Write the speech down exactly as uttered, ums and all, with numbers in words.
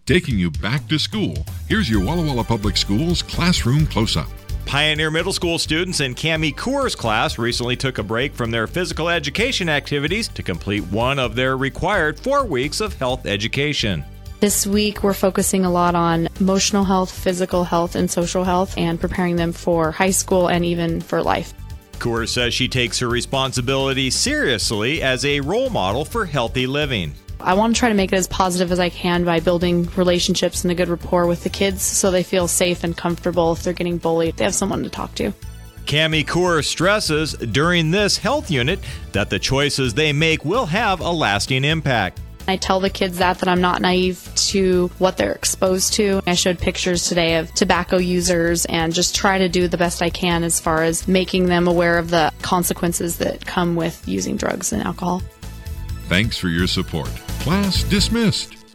Taking you back to school, here's your Walla Walla Public Schools Classroom Close-Up. Pioneer Middle School students in Cami Coors class recently took a break from their physical education activities to complete one of their required four weeks of health education. This week, we're focusing a lot on emotional health, physical health, and social health, and preparing them for high school and even for life. Coors says she takes her responsibility seriously as a role model for healthy living. I want to try to make it as positive as I can by building relationships and a good rapport with the kids so they feel safe and comfortable. If they're getting bullied, they have someone to talk to. Cami Coors stresses during this health unit that the choices they make will have a lasting impact. I tell the kids that, that I'm not naive to what they're exposed to. I showed pictures today of tobacco users and just try to do the best I can as far as making them aware of the consequences that come with using drugs and alcohol. Thanks for your support. Class dismissed.